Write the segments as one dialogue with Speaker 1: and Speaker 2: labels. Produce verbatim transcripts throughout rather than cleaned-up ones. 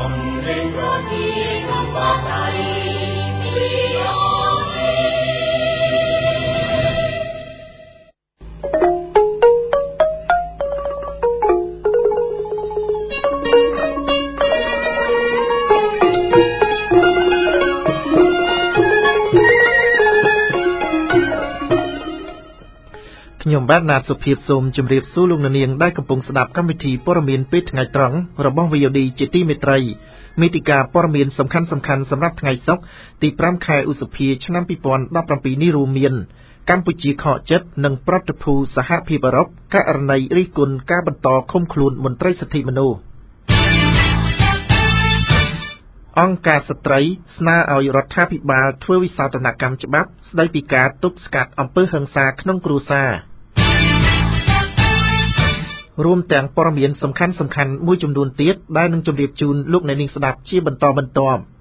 Speaker 1: ខ្ញុំបាទណាតសុភាពសូមជម្រាបសួរលោកអ្នកនាងដែលកំពុងស្ដាប់កម្មវិធីព័ត៌មានពេលថ្ងៃត្រង់របស់ វី អូ ឌី ជាទីមេត្រីមេតិការព័ត៌មានសំខាន់ៗសម្រាប់ថ្ងៃសុក្រទីប្រាំខែឧសភាឆ្នាំពីរពាន់ដប់ប្រាំពីរនេះរួមមានកម្ពុជាខកចិត្តនិងប្រតិភូសហភាពអឺរ៉ុបករណីរិះគន់ការបន្តឃុំខ្លួនមន្ត្រីសិទ្ធិមនុស្សអង្គការស្ត្រីស្នើឲ្យរដ្ឋាភិបាលធ្វើវិសោធនកម្មច្បាប់ស្ដីពីការទប់ស្កាត់អំពើហិង្សាក្នុងគ្រួសាររួមទាំងព័ត៌មានសំខាន់ៗមួយចំនួនទៀតដែលនឹងជម្រាបជូនលោកអ្នកនាងស្ដាប់ជាបន្តបន្ទាប់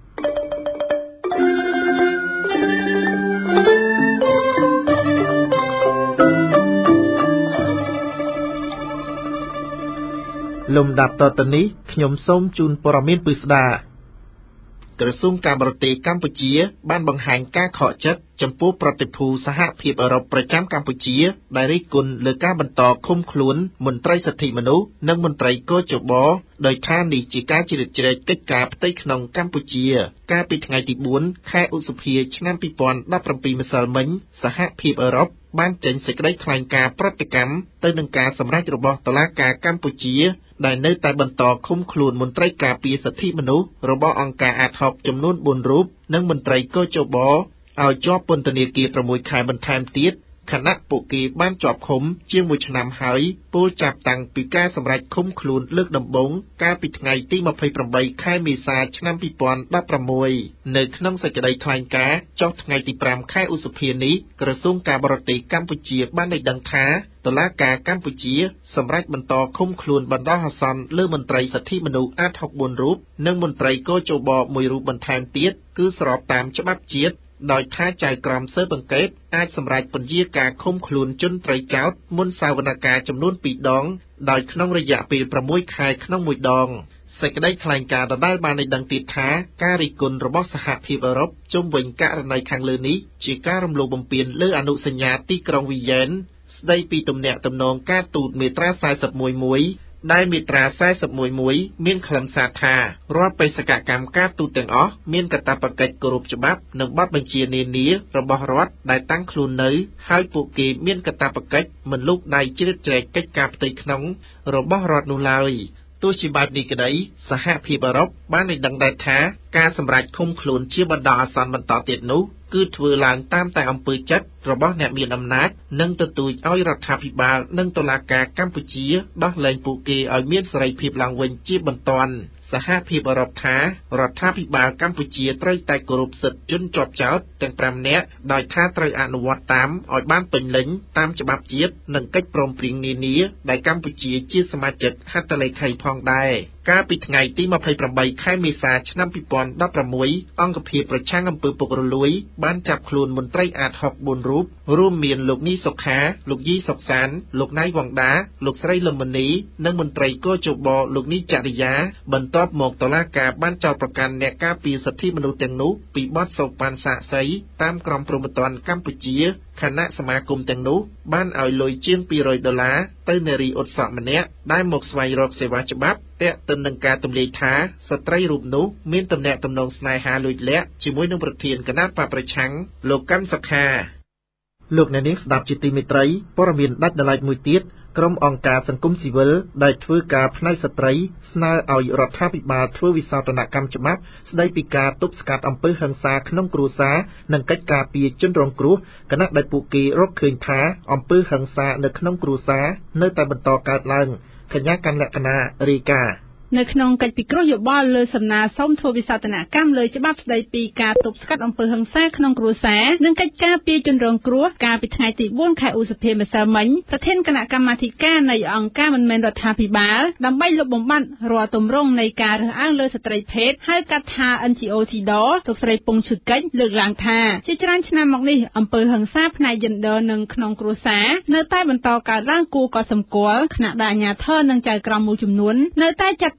Speaker 1: លំដាប់តទៅនេះខ្ញុំសូមជូនព័ត៌មានពិស្ដាក្រសួងការបរទេសកម្ពុជាបានបង្ហាញការខកចិត្តចំពោះប្រតិភូសហភាពអឺរ៉ុបប្រចាំកម្ពុជាដែលរិះគន់លើការបន្តឃុំខ្លួនមន្ត្រីសិទ្ធិមនុស្សនិងមន្ត្រីកោជបដោយថានេះជាការជ្រៀតជ្រែកកិច្ចការផ្ទៃក្នុងកម្ពុជាកាលពីថ្ងៃទីបួនខែឧសភាឆ្នាំពីរពាន់ដប់ប្រាំពីរម្សិលមិញសហភាពអឺរ៉ុបបានចេញសេចក្តីថ្លែងការណ៍ប្រតិកម្មទៅនឹងការសម្រេចរបស់តុលាការកម្ពុជាដែលនៅតែបន្តឃុំខ្លួនមន្ត្រីការពារសិទ្ធិមនុស្សរបស់អង្គការអាតហុកចំនួនបួនរូបនិងមន្ត្រីកោជបឲ្យជាប់ពន្ធនាគារប្រាំមួយខែបន្ថែមទៀតខណៈពួកគេបានជាប់ឃុំជាងមួយឆ្នាំហើយពលចាប់តាំងពីការសម្រេចឃុំខ្លួនលើកដំបូងកាលពីថ្ងៃទីម្ភៃប្រាំបីខែមេសាឆ្នាំពីរពាន់ដប់ប្រាំមួយនៅក្នុងសេចក្តីថ្លែងការណ៍ចុះថ្ងៃទីប្រាំខែឧសភានេះក្រសួងការបរទេសកម្ពុជាបានឲ្យដឹងថាតុលាការកម្ពុជាសម្រេចបន្តឃុំខ្លួនបណ្ដោះអាសន្នលើមន្ត្រីសិទ្ធិមនុស្សអាតហុកបួនរូបនិងមន្ត្រីកោជបមួយរូបបន្ថែមទៀតគឺស្របតាមច្បាប់ជាតិដោយថាចៅក្រមស៊ើបអង្កេតអាចសម្រេចពន្យាការឃុំខ្លួនជនត្រីចោទមុនសវនកម្មចំនួនពីរដងដោយក្នុងរយៈពេលប្រាំមួយខែក្នុងមួយដងសេចក្តីថ្លែងការណ៍ដដែលបានឲ្យដឹងទៀតថាការរិះគន់របស់សហភាពអឺរ៉ុបជុំវិញករណីខាងលើនេះជាការរំលោភបំពានលើអនុសញ្ញាទីក្រុងវីយ៉ែនស្ដីពីទំនាក់ទំនងការទូតមាត្រាสี่สิบเอ็ดដែលមាត្រាสี่สิบเอ็ดមានខ្លឹមសារថារាល់បេសកកម្មការទូតទាំងអស់មានកាតព្វកិច្ចគោរពច្បាប់និងបទបញ្ជានានារបស់រដ្ឋដែលតាំងខ្លួននៅហើយពួកគេមានកាតព្វកិច្ចមិនលូកដៃជ្រៀតជ្រែកកិច្ចការផ្ទៃក្នុងរបស់រដ្ឋនោះឡើយទោះជាបែបនេះក្តីសហភាពអឺរ៉ុបបានឲ្យដឹងដែរថាការសម្រេចឃុំខ្លួនជាបណ្ដោះអាសន្នបន្តទៀតនោះគឺធ្វើឡើងតាមតែអំពើចិត្តរបស់អ្នកមានអំណាចនិងទទូចឲ្យរដ្ឋាភិបាលនិងតុលាការកម្ពុជាដោះលែងពួកគេឲ្យមានសេរីភាពឡើងវិញជាបន្ទាន់សហភាពអឺរ៉ុបថារដ្ឋាភិបាលកម្ពុជាត្រូវតែគោរពសិទ្ធិជនជាប់ចោទទាំងប្រាំនាក់ដោយថាត្រូវអនុវត្តតាមឲ្យបានពេញលេញតាមច្បាប់ជាតិនិងកិច្ចព្រមព្រៀងនានាដែលកម្ពុជាជាសមាជិកហត្ថលេខីផងដែរកាលពីថ្ងៃទីម្ភៃប្រាំបីខែមេសាឆ្នាំពីរពាន់ដប់ប្រាំមួយអង្គភាពប្រឆាំងអំពើពុករលួយបានចាប់ខ្លួនមន្ត្រីអាតហុកបួនរូបរួមមានលោកញីសុខាលោកយីសុកសានលោកណៃវងដាលោកស្រីលឹមមនីនិងមន្ត្រីកោជបលោកនីចរិយាបន្ទាប់មកតុលាការបានចោទប្រកាន់អ្នកការពារសិទ្ធិមនុស្សទាំងនោះពីបទសូកប៉ាន់សាក្សីតាមក្រមព្រហ្មទណ្ឌកម្ពុជាខណៈសមាគមទាំងនោះបានឲ្យលុយជាងពីររយដុល្លារទៅនារីឧត្តសកម្នាក់ដែលមកស្វែងរកសេវាច្បាប់ទាក់ទិននឹងការទម្លាយថាស្ត្រីរូបនោះមានទំនាក់ទំនងស្នេហាលួចលាក់ជាមួយនឹងប្រធានគណៈបកប្រឆាំងលោកកាន់សុខាលោកអ្នកនាងស្ដាប់ជាទីមេត្រីព័ត៌មានដាច់ដライមួយទៀតក្រុមអង្គការសង្គមស៊ីវិលដែលធ្វើការផ្នែកស្ត្រីស្នើឲ្យរដ្ឋាភិបាលធ្វើវិសោធនកម្មច្បាប់ស្ដីពីការទប់ស្កាត់អំពើហិង្សាក្នុងគ្រួសារនិងកិច្ចការពារជនរងគ្រោះគណៈដែលពួកគេរកឃើញថាអំពើហិង្សានៅក្នុងគ្រួសារនៅតែបន្តកើតឡើងកញ្ញាកាន់លក្ខណៈរាយការណ៍
Speaker 2: នៅក្នុងកិច្ចពិគ្រោះយោបល់លើសំណើសុំធ្វើវិសោធនកម្មលើច្បាប់ស្ដីពីការទប់ស្កាត់អំពើហិង្សាក្នុងគ្រួសារនិងកិច្ចការពារជនរងគ្រោះកាលពីថ្ងៃទីបួនខែឧសភាម្សិលមិញប្រធានគណៈកម្មាធិការនៃអង្គការមិនមែនរដ្ឋាភិបាលដើម្បីលុបបំបាត់រាល់ទម្រង់នៃការរើសអើងលើស្ត្រីភេទហៅកាត់ថា en ជី អូ Tidor លោកស្រីពងឈឺកិច្ចលើកឡើងថាជាច្រើនឆ្នាំមកនេះអំពើហិង្សាផ្នែក gender និងក្នុងគ្រួសារនៅតែបន្តកើតឡើងគួរកត់សម្គាល់ខណៈដែលអាជ្ញាធរនិងចៅក្រមមួយចំនួននៅតែចាត់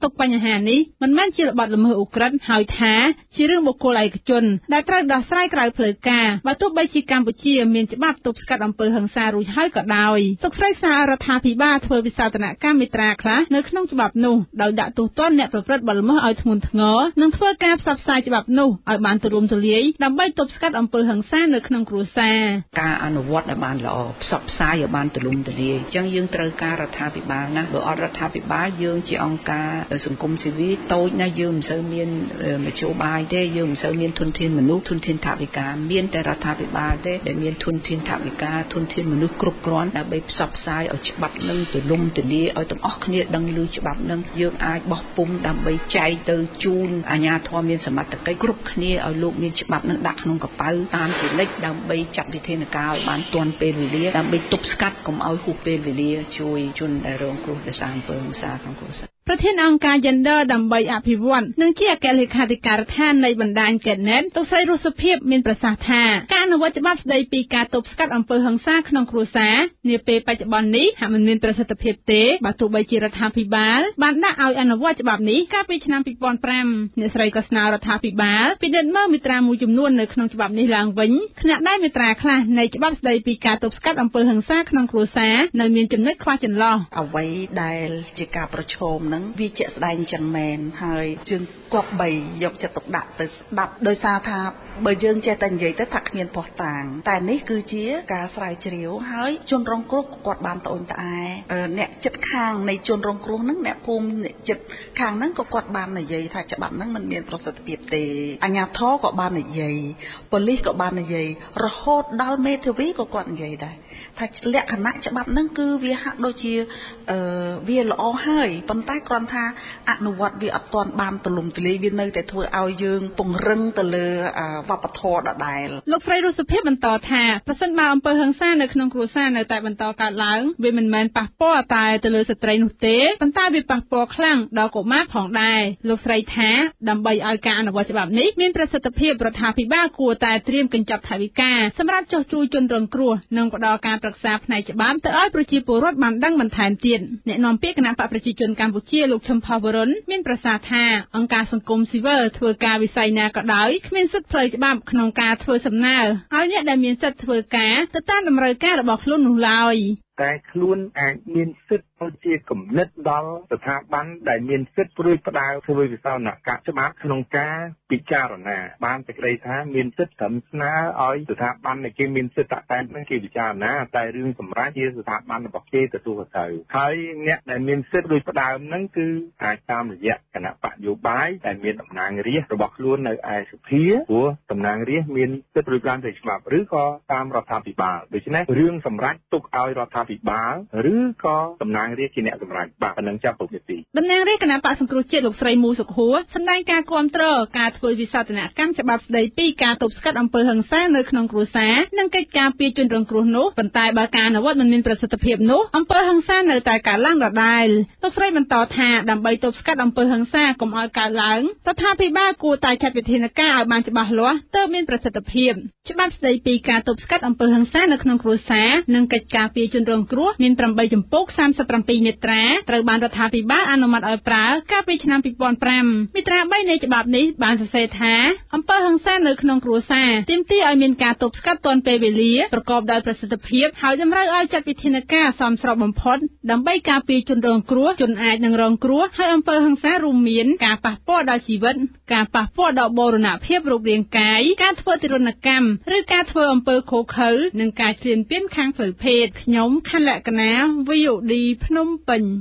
Speaker 2: ទុកបញ្ហានេះមិនមែនជាបទល្មើសឧក្រិដ្ឋហើយថាជារឿងបុគ្គលឯកជនដែលត្រូវដោះស្រាយក្រៅផ្លូវការបើទោះបីជាកម្ពុជាមានច្បាប់ទប់ស្កាត់អំពើហិង្សារួចហើយក៏ដោយលោកស្រីសាររដ្ឋាភិបាលធ្វើវិសោធនកម្មមេត្រាខ្លះនៅក្នុងច្បាប់នោះដោយដាក់ទោសទណ្ឌអ្នកប្រព្រឹត្តបទល្មើសឲ្យធ្ងន់ធ្ងរនិងធ្វើការផ្សព្វផ្សាយច្បាប់នោះឲ្យបានទូលំទូលាយដើម្បីទប់ស្កាត់អំពើហិង្សានៅក្នុងគ្រួសារ
Speaker 3: ការអនុវត្តឲ្យបានល្អផ្សព្វផ្សាយឲ្យបានទូលំទូលាយអញ្ចឹងយើងត្រូវការរដ្ឋាភិបាលណាបើអត់រដ្ឋាភិបាលយើងជាអង្គការសង្គមស៊ីវីលតូចណាយើងមិនសូវមានមធ្យោបាយទេយើងមិនសូវមានធនធានមនុស្សធនធានថវិកាមានតែរដ្ឋាភិបាលទេដែលមានធនធានថវិកាធនធានមនុស្សគ្រប់គ្រាន់ដើម្បីផ្សព្វផ្សាយឲ្យច្បាប់នឹងទូលំទូលាយឲ្យទាំងអស់គ្នាដឹងឮច្បាប់នឹងយើងអាចបោះពុម្ពដើម្បីចែកទៅជូនអាជ្ញាធរមានសមត្ថកិច្ចគ្រប់គ្នាឲ្យលោកមានច្បាប់នឹងដាក់ក្នុងកប៉ៅតាមជានិច្ចដើម្បីចាត់វិធានការឲ្យបានទាន់ពេលវេលាដើម្បីទប់ស្កាត់កុំឲ្យហួសពេលវេលាជួយជនដែលរងគ្រោះដោយសារអំពើហិង្សាក្នុងគ្រួសារ
Speaker 2: ប្រធានអង្គការ Gender ដើម្បីអភិវឌ្ឍនិងជាអគ្គលេខាធិការដ្ឋាននៃបណ្ដាញ Knet លោកស្រីរស់សុភាពមានប្រសាសន៍ថាការអនុវត្តច្បាប់ស្ដីពីការទប់ស្កាត់អំពើហិង្សាក្នុងគ្រួសារនាពេលបច្ចុប្បន្ននេះហាក់មិនមានប្រសិទ្ធភាពទេបើទោះបីជារដ្ឋាភិបាលបានដាក់ឲ្យអនុវត្តច្បាប់នេះកាលពីឆ្នាំពីរពាន់ប្រាំអ្នកស្រីក៏ស្នើរដ្ឋាភិបាលពិនិត្យមើលមាត្រាមួយចំនួននៅក្នុងច្បាប់នេះឡើងវិញខណៈដែលមាត្រាខ្លះនៃច្បាប់ស្ដីពីការទប់ស្កាត់អំពើហិង្សាក្នុងគ្រួសារនៅមានចំណុចខ្វះចន្លោះ
Speaker 3: អ្វីដែលជាការប្រឈមនឹងវាជាក់ស្ដែងចឹងមែនហើយយើងគប្បីយកចិត្តទុកដាក់ទៅស្ដាប់ដោយសារថាបើយើងចេះតែនិយាយទៅថាគ្មានភ័ស្តុតាងតែនេះគឺជាការស្រាវជ្រាវហើយជនរងគ្រោះគាត់បានត្អូញត្អែអ្នកចិត្តខាងនៃជនរងគ្រោះហ្នឹងអ្នកភូមិអ្នកចិត្តខាងហ្នឹងក៏គាត់បាននិយាយថាច្បាប់ហ្នឹងមិនមានប្រសិទ្ធភាពទេអាជ្ញាធរក៏បាននិយាយប៉ូលីសក៏បាននិយាយរហូតដល់មេធាវីក៏គាត់និយាយដែរថាលក្ខណៈច្បាប់ហ្នឹងគឺវាហាក់ដូចជាអឺវាល្អហើយប៉ុន្តែគ្រាន់ថាអនុវត្តវាអត់ទាន់បានទូលំទូលាយវានៅតែធ្វើឲ្យយើងពង្រឹងទៅលើវប្បធម៌ដដែល
Speaker 2: លោកស្រីរស់សុភាពបន្តថាប្រសិនបើអំពើហិង្សានៅក្នុងគ្រួសារនៅតែបន្តកើតឡើងវាមិនមែនប៉ះពាល់តែទៅលើស្ត្រីនោះទេប៉ុន្តែវាប៉ះពាល់ខ្លាំងដល់កុមារផងដែរលោកស្រីថាដើម្បីឲ្យការអនុវត្តច្បាប់នេះមានប្រសិទ្ធភាពរដ្ឋាភិបាលគួរតែត្រៀមកញ្ចប់ថវិកាសម្រាប់ចុះជួយជនរងគ្រោះនិងផ្ដល់ការប្រឹក្សាផ្នែកច្បាប់ទៅឲ្យប្រជាពលរដ្ឋបានដឹងបន្ថែមទៀតអ្នកនាំពាក្យគណៈបកប្រជាជនកម្ពុជាលោកឈឹមផុសវរុនមានប្រសាសន៍ថាអង្គការសង្គមស៊ីវិលធ្វើការវិស័យណាក៏ដោយគ្មានសិទ្ធិផ្លូវច្បាប់ក្នុងការធ្វើសំណើឲ្យអ្នកដែលមានសិទ្ធិធ្វើការទៅតាមតម្រូវការរបស់ខ្លួននោះឡើយ
Speaker 4: តែខ្លួនអាចមានសិទ្ធិទៅជាគំនិតដល់ស្ថាប័នដែលមានសិទ្ធិព្រួយផ្ដៅធ្វើវិសោធនកម្មច្បាប់ក្នុងការពិចារណាបានតែក្តីថាមានសិទ្ធិត្រឹមស្នើឲ្យស្ថាប័នដែលគេមានសិទ្ធិតែនឹងគេពិចារណាតែរឿងសម្រាប់ជាស្ថាប័នរបស់គេទទួលខុសត្រូវហើយអ្នកដែលមានសិទ្ធិរួចផ្ដើមហ្នឹងគឺអាចតាមរយៈគណៈបកយោបាយដែលមានតំណាងរាស្ត្ររបស់ខ្លួននៅឯសភាព្រោះតំណាងរាស្ត្រមានសិទ្ធិរួចផ្ដើមទៅច្បាប់ឬក៏តាមរដ្ឋាភិបាលដូច្នេះរឿងសម្រាប់ទុកឲ្យរដ្ឋាភិបាលឬក៏តំណាងរាស្ត្រជាអ្នកសម្រេចបាទប៉ុណ្ណឹងចាប់ពុកទី
Speaker 2: តំណាងរាស្ត្រគណៈបកសង្គ្រោះជាតិលោកស្រីមូសុខួរសម្ដែងការគាំទ្រការធ្វើវិសោធនកម្មច្បាប់ស្ដីពីការទប់ស្កាត់អំពើហិង្សានៅក្នុងគ្រួសារនិងកិច្ចការពារជនរងគ្រោះនោះប៉ុន្តែបើការអនុវត្តមិនមានប្រសិទ្ធភាពនោះអំពើហិង្សានៅតែកើតឡើងដដែលលោកស្រីបន្តថាដើម្បីទប់ស្កាត់អំពើហិង្សាកុំឲ្យកើតឡើងរដ្ឋាភិបាលគួរតែចាត់វិធានការឲ្យបានច្បាស់លាស់ទើបមានប្រសិទ្ធភាពច្បាប់ស្ដីពីការទប់ស្កាត់អំពើហិង្សានៅក្នុងគ្រួសារនិងកិច្ចការពារជនរងគ្រោះមានប្រាំចំពោះសាមសិបប្រាំពីរមាត្រាត្រូវបានរដ្ឋាភិបាលអនុម័តឲ្យប្រើកាលពីឆ្នាំពីរពាន់ប្រាំមាត្រាបីនៃច្បាប់នេះបានសរសេរថាអំពើហិង្សានៅក្នុងគ្រួសារទាមទារឲ្យមានការទប់ស្កាត់ទាន់ពេលវេលាប្រកបដោយប្រសិទ្ធភាពហើយតម្រូវឲ្យចាត់វិធានការសមស្របបំផុតដើម្បីការពារជនរងគ្រោះជនអាចនឹងរងគ្រោះហើយអំពើហិង្សារួមមានការប៉ះពាល់ដល់ជីវិតការប៉ះពាល់ដល់បូរណភាពរូបរាងកាយការធ្វើទារុណកម្មឬការធ្វើអំពើឃោរឃៅនិងការឈ្លានពានខាងផ្លូវភេទខ្ញុំខណ្ឌលក្ខណា វី អូ ឌី ភ្នំពេញ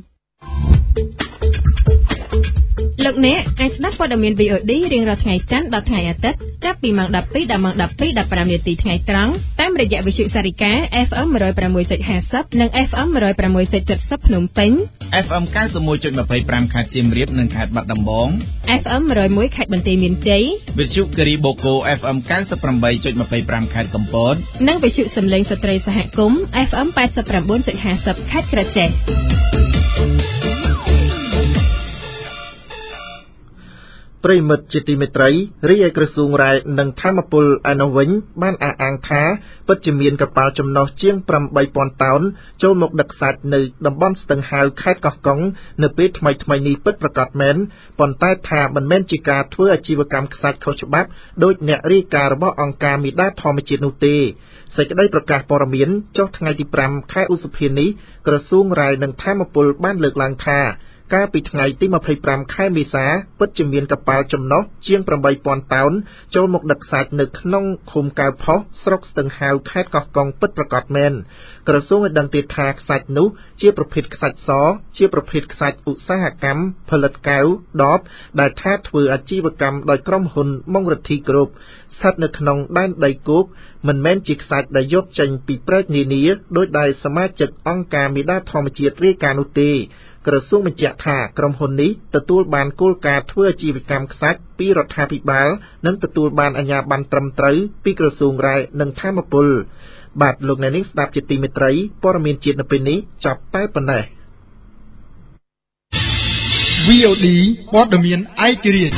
Speaker 5: លោកអ្នកអាចស្ដាប់ព័ត៌មាន វី អូ ឌី រៀងរាល់ថ្ងៃច័ន្ទដល់ថ្ងៃអាទិត្យចាប់ពីម៉ោងដប់ពីរដល់ម៉ោងដប់ពីរ ដប់ប្រាំនាទីថ្ងៃត្រង់តាមរយៈវិទ្យុសារិកា អេហ្វ អេម một không sáu ហាសិប និង អេហ្វ អេម một không sáu เจ็ดสิบ ភ្នំពេញ
Speaker 6: អេហ្វ អេម 九十一จุดยี่สิบห้า ខេត្តសៀមរាបនិងខេត្តបាត់ដំបង
Speaker 5: អេហ្វ អេម một không một ខេត្តបន្ទាយមានជ័យ
Speaker 6: វិទ្យុគិរីបូកូ អេហ្វ អេម 九十八จุดยี่สิบห้า ខេត្តកំពត
Speaker 5: និងវិទ្យុសំឡេងស្ត្រីសហគមន៍ អេហ្វ អេម แปดสิบเก้าจุดห้าสิบ ខេត្តក្រចេះ
Speaker 1: ប្រិមិត្តជាទីមេត្រីរាយឯកក្រសួងរ៉ែនិងធម្មពលឯនោះវិញបានអះអាងថាពិតជាមានកប៉ាល់ចំណុះជាងប្រាំបីពាន់តោនចូលមកដឹកសាច់នៅតំបន់ស្ទឹងហាវខេត្តកោះកុងនៅពេលថ្មីៗនេះពិតប្រាកដមែនប៉ុន្តែថាមិនមែនជាការធ្វើអាជីវកម្មខ្សាច់ខុសច្បាប់ដោយអ្នករាយការណ៍របស់អង្គការមេដាធម្មជាតិនោះទេសេចក្តីប្រកាសព័ត៌មានចុះថ្ងៃទីប្រាំខែឧសភានេះក្រសួងរ៉ែនិងធម្មពលបានលើកឡើងថាកាលពីថ្ងៃទីម្ភៃប្រាំខែមេសាពិតជាមានកប៉ាល់ចំណុះជាងប្រាំបីពាន់តោនចូលមកដឹកសាច់នៅក្នុងឃុំកៅផុសស្រុកស្ទឹងហាវខេត្តកោះកុងពិតប្រាកដមែនក្រសួងបានដឹងទៀតថាខ្សាច់នោះជាប្រភេទខ្សាច់សជាប្រភេទខ្សាច់ឧស្សាហកម្មផលិតកៅដបដែលថាធ្វើអាជីវកម្មដោយក្រុមហ៊ុនម៉ុងរទ្ធីគ្រុបស្ថិតនៅក្នុងដែនដីគោកមិនមែនជាខ្សាច់ដែលយកចេញពីព្រែកនានាដោយដែលសមាជិកអង្គការមេដាធម្មជាតិរាយការណ៍នោះទេក្រសួងបញ្ជាក់ថាក្រុមហ៊ុននេះទទួលបានគោលការណ៍ធ្វើអាជីវកម្មខ្សាច់ពីរដ្ឋាភិបាលនិងទទួលបានអាជ្ញាប័ណ្ណត្រឹមត្រូវពីក្រសួងរ៉ែនិងធម្មពលបាទលោកអ្នកនាងស្ដាប់ជាទីមេត្រីព័ត៌មានជាតិនៅពេលនេះចាប់តែប៉ុណ្ណេះ
Speaker 7: វី អូ ឌី ព័ត៌មានឯករាជ្យ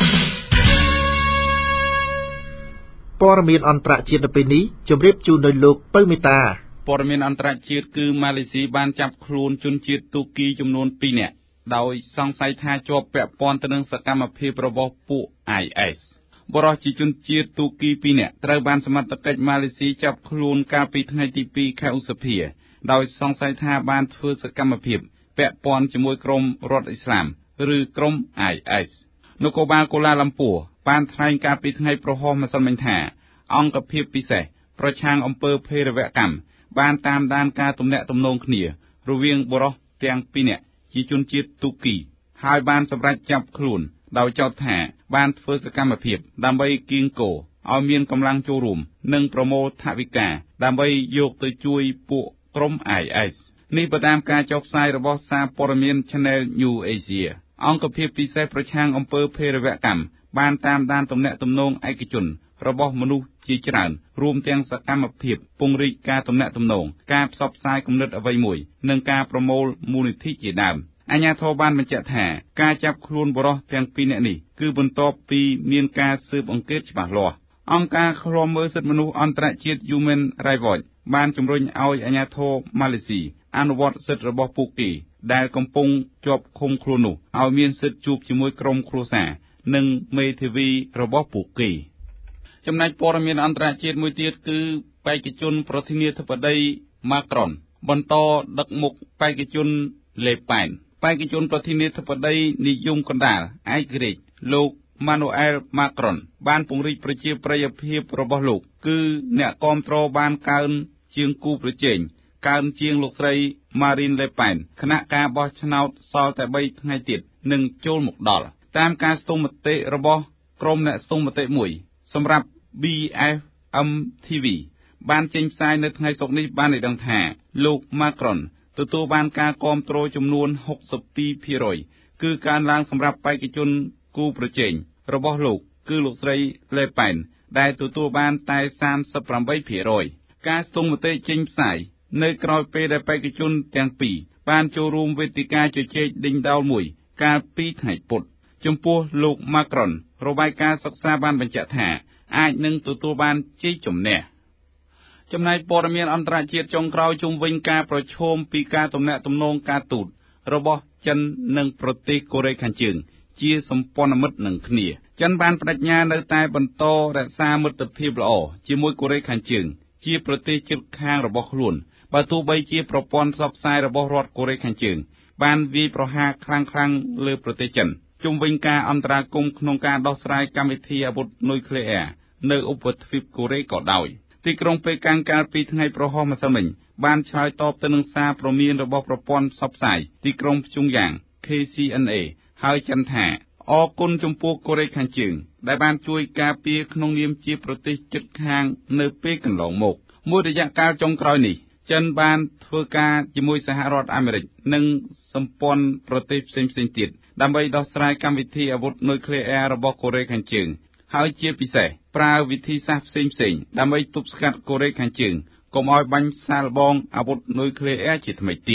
Speaker 1: ព័ត៌មានអន្តរជាតិនៅពេលនេះជម្រាបជូនដោយលោកពៅមេតា
Speaker 6: ព័ត៌មានអន្តរជាតិគឺម៉ាឡេស៊ីបានចាប់ខ្លួនជនជាតិទូគីចំនួនពីរនាក់ដោយសង្ស័យថាជាប់ពាក់ព័ន្ធទៅនឹងសកម្មភាពរបស់ពួក I S បរិសុទ្ធជាជនជាតិទូគីពីរនាក់ត្រូវបានសមត្ថកិច្ចម៉ាឡេស៊ីចាប់ខ្លួនកាលពីថ្ងៃទីពីរខែឧសភាដោយសង្ស័យថាបានធ្វើសកម្មភាពពាក់ព័ន្ធជាមួយក្រុមរដ្ឋអ៊ីស្លាមឬក្រុម I S នគរបាលកូឡាឡាំពួរបានថ្លែងការពីថ្ងៃប្រហោះម្សិលមិញថាអង្គភាពពិសេសប្រឆាំងអំពើភេរវកម្មបានតាមដានការទំនាក់ទំនងគ្នារវាងបរិសុទ្ធទាំងពីរនាក់ជាជនជាតិទូគីហើយបានសម្រេចចាប់ខ្លួនដោយចោទថាបានធ្វើសកម្មភាពដើម្បីគៀងគរឲ្យមានកម្លាំងចូលរួមនិងប្រមូលថវិកាដើម្បីយកទៅជួយពួកក្រុម I S នេះបើតាមការចុះផ្សាយរបស់សារព័ត៌មាន Channel New Asia អង្គភាពពិសេសប្រឆាំងអំពើភេរវកម្មបានតាមដានទំនាក់ទំនងឯកជនរបស់មនុស្សជាច្រើនរួមទាំងសកម្មភាពពង្រីកការទំនាក់ទំនងការផ្សព្វផ្សាយគំនិតអ្វីមួយនិងការប្រមូលមូលនិធិជាដើមអាជ្ញាធរបានបញ្ជាក់ថាការចាប់ខ្លួនបុរសទាំងពីរនាក់នេះគឺបន្ទាប់ពីមានការស៊ើបអង្កេតច្បាស់លាស់អង្គការឃ្លាំមើលសិទ្ធិមនុស្សអន្តរជាតិ Human Rights Watch បានជំរុញឲ្យអាជ្ញាធរម៉ាឡេស៊ីអនុវត្តសិទ្ធិរបស់ពួកគេដែលកំពុងជាប់ឃុំខ្លួននោះឲ្យមានសិទ្ធិជួបជាមួយក្រុមគ្រួសារនិងមេធាវីរបស់ពួកគេចំណែកព័ត៌មានអន្តរជាតិមួយទៀតគឺបេក្ខជនប្រធានាធិបតីម៉ាក្រុនបន្តដឹកមុខបេក្ខជនលេប៉ែនបេក្ខជនប្រធានាធិបតីនិយមកណ្ដាលឯករាជ្យលោកម៉ានូអែលម៉ាក្រុនបានពង្រីកប្រជាប្រិយភាពរបស់លោកគឺអ្នកគាំទ្របានកើនជាងគូប្រជែងកើនជាងលោកស្រីម៉ារីនលេប៉ែនគណៈការបោះឆ្នោតសល់តែបីថ្ងៃទៀតនឹងចូលមកដល់តាមការស្ទង់មតិរបស់ក្រុមអ្នកស្ទង់មតិមួយសម្រាប់ B F M T V បានចេញផ្សាយនៅថ្ងៃសុក្រនេះបានឲ្យដឹងថាលោកម៉ាក្រុនទទួលបានការគាំទ្រចំនួន ហុកសិបពីរភាគរយ គឺកើនឡើងសម្រាប់បេក្ខជនគូប្រជែងរបស់លោកគឺលោកស្រីលេប៉ែនដែលទទួលបានតែសាមសិបប្រាំបីភាគរយ ការស្ទង់មតិចេញផ្សាយនៅក្រោយពេលដែលបេក្ខជនទាំងពីរបានចូលរួមវេទិកាជជែកដេញដោលមួយកាលពីថ្ងៃពុធចំពោះលោកម៉ាក្រុនរបាយការណ៍សិក្សាបានបញ្ជាក់ថាអាចនឹងទទួលបានជ័យជំនះចំណែកព័ត៌មានអន្តរជាតិចុងក្រោយជុំវិញការប្រឈមពីការទំនាក់ទំនងការទូតរបស់ចិននិងប្រទេសកូរ៉េខាងជើងជាសម្ព័ន្ធមិត្តនឹងគ្នាចិនបានបដិញ្ញានៅតែបន្តរក្សាមិត្តភាពល្អជាមួយកូរ៉េខាងជើងជាប្រទេសជិតខាងរបស់ខ្លួនបើទោះបីជាប្រព័ន្ធផ្សព្វផ្សាយរបស់រដ្ឋកូរ៉េខាងជើងបានវាយប្រហារខ្លាំងៗលើប្រទេសចិនជុំវិញការអន្តរាគមន៍ក្នុងការដោះស្រាយកម្មវិធីអាវុធនុយក្លេអ៊ែរនៅឧបទ្វីបកូរ៉េក៏ដោយទីក្រុងប៉េកាំងកាលពីថ្ងៃប្រហោះម្សិលមិញបានឆ្លើយតបទៅនឹងសារព្រមានរបស់ប្រព័ន្ធផ្សព្វផ្សាយទីក្រុងព្យុងយ៉ាង K C N A ហើយចិនថាអរគុណចំពោះកូរ៉េខាងជើងដែលបានជួយការពារក្នុងនាមជាប្រទេសជិតខាងនៅពេលកន្លងមកមួយរយៈកាលចុងក្រោយនេះចិនបានធ្វើការជាមួយសហរដ្ឋអាមេរិកនិងសម្ព័ន្ធប្រទេសផ្សេងៗទៀតដើម្បីដោះស្រាយកម្មវិធីអាវុធនុយក្លេអ៊ែររបស់កូរ៉េខាងជើងហើយជាពិសេសប្រើវិធីសាស្ត្រផ្សេងៗដើម្បីទប់ស្កាត់កូរ៉េខាងជើងកុំឲ្យបាញ់សាកល្បងអាវុធនុយក្លេអ៊ែរជាថ្មីទៀត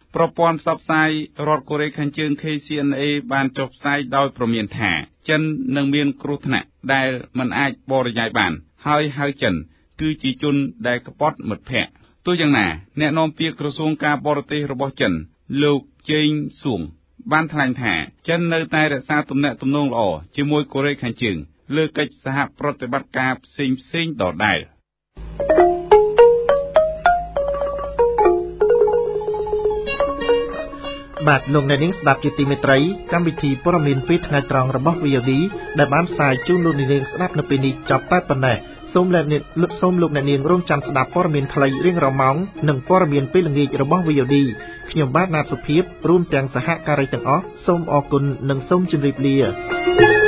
Speaker 6: ប្រព័ន្ធផ្សព្វផ្សាយរដ្ឋកូរ៉េខាងជើង K C N A បានចុះផ្សាយដោយព្រមានថាចិននឹងមានគ្រោះថ្នាក់ដែលមិនអាចបរិយាយបានហើយហៅចិនគឺជាជនដែលក្បត់មិត្តភ័ក្តិទោះយ៉ាងណាអ្នកនាំពាក្យក្រសួងការបរទេសរបស់ចិនលោកជេងសួងបានថ្លែងថាចិននៅតែរក្សាទំនាក់ទំនងល្អជាមួយកូរ៉េខាងជើងលើកិច្ចសហប្រតិបត្តិការផ្សេងៗដដែល
Speaker 1: បាទលោកអ្នកនាងស្ដាប់ជាទីមេត្រីកម្មវិធីព័ត៌មានពេលថ្ងៃត្រង់របស់ V O D ដែលបានផ្សាយជូនលោកអ្នកនាងស្ដាប់នៅពេលនេះចប់តែប៉ុណ្ណេះសូមលោកអ្នកសូមលោកអ្នកនាងរងចាំស្ដាប់ព័ត៌មានខ្លីរៀងរាល់ម៉ោងនិងព័ត៌មានពេលល្ងាចរបស់ V O D ខ្ញុំបាទណាតសុភាពរួមទាំងសហការីទាំងអស់សូមអរគុណនិងសូមជម្រាបលា